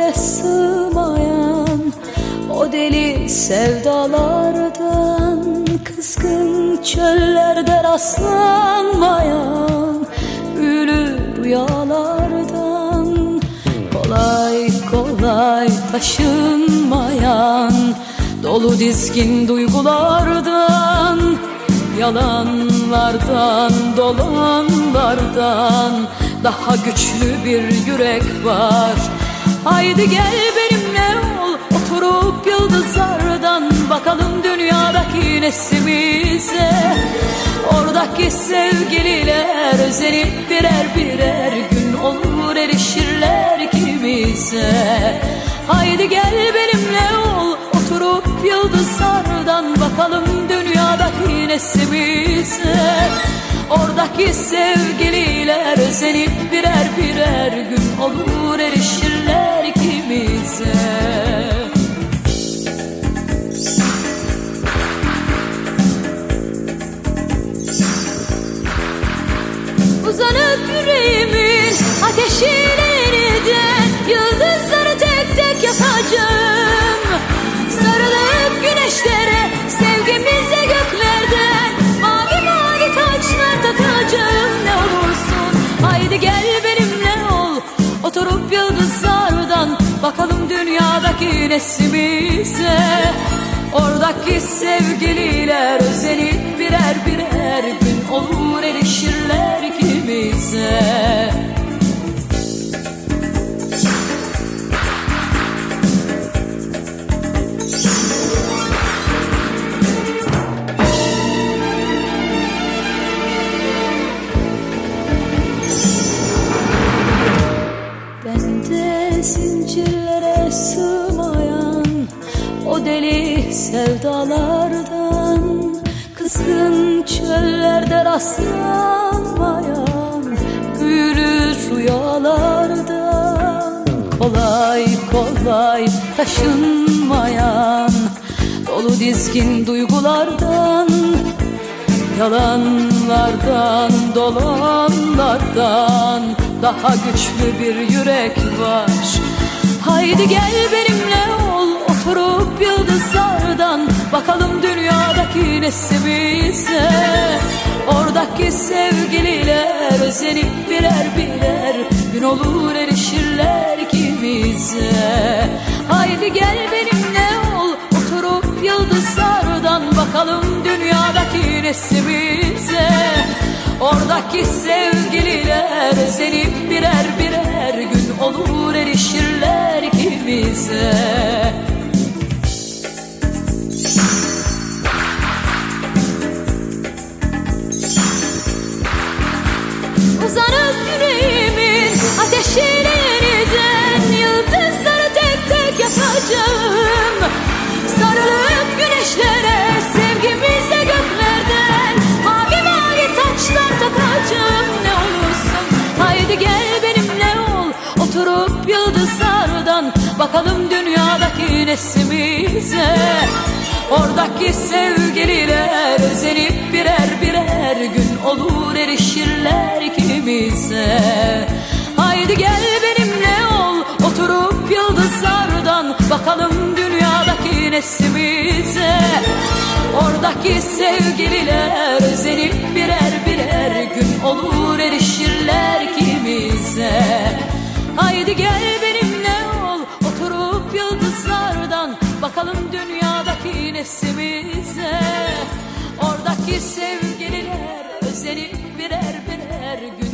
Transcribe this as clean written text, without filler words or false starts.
zincirlere sığmayan o deli sevdalardan, kızgın çöllerde rastlanmayan büyülü rüyalardan, kolay kolay taşınmayan dolu dizgin duygulardan, yalanlardan, dolanlardan daha güçlü bir yürek var. Haydi gel benimle ol, oturup yıldızlardan bakalım dünyadaki neslimize. Oradaki sevgililer özenip birer birer gün olur erişirler ikimize. Haydi gel benimle ol, oturup yıldızlardan bakalım dünyadaki neslimize. Oradaki sevgililer özenip birer birer gün olur erişirler ikimize. Uzanıp yüreğimin ateşiyle yeniden yıldızları tek tek yakacağım. Sarılıp güneşlere, sevgimize göklerden mavi mavi taçlar takacağım. Ne olursun haydi gel benimle ol, oturup yıldızlardan bakalım dünyadaki neslimize. Oradaki sevgililer özenip birer birer gün olur erişirler ikimize. Bende zincirlere sığmayan o deli sevdalardan, kızgın çöllerde rastlanmayan büyülü rüyalardan, kolay kolay taşınmayan dolu dizgin duygulardan, yalanlardan, dolanlardan daha güçlü bir yürek var. Haydi gel benimle ol, oturup yıldızlardan bakalım dünyadaki neslimize. Oradaki sevgililer özenip birer birer gün olur erişirler ikimize. Haydi gel benimle ol, oturup yıldızlardan bakalım dünyadaki neslimize. Oradaki sevgililer özenip birer birer gün olur erişirler ikimize. Uzanıp yüreğimin ateşiyle yeniden yıldızları tek tek yakacağım. Sarılıp güneşlere, sevgimize göklerden mavi mavi taçlar takacağım. Ne olursun haydi gel benimle ol, oturup yıldızlardan bakalım dünyadaki neslimize. Oradaki sevgililer özenip birer birer gün olur erişirler ikimize. Haydi gel benimle ol, oturup yıldızlardan bakalım dünyadaki neslimize. Oradaki sevgililer özenip birer birer gün olur erişirler ikimize. Haydi gel benimle ol, oturup yıldızlardan bakalım dünyadaki neslimize. Oradaki sevgililer özenip birer birer gün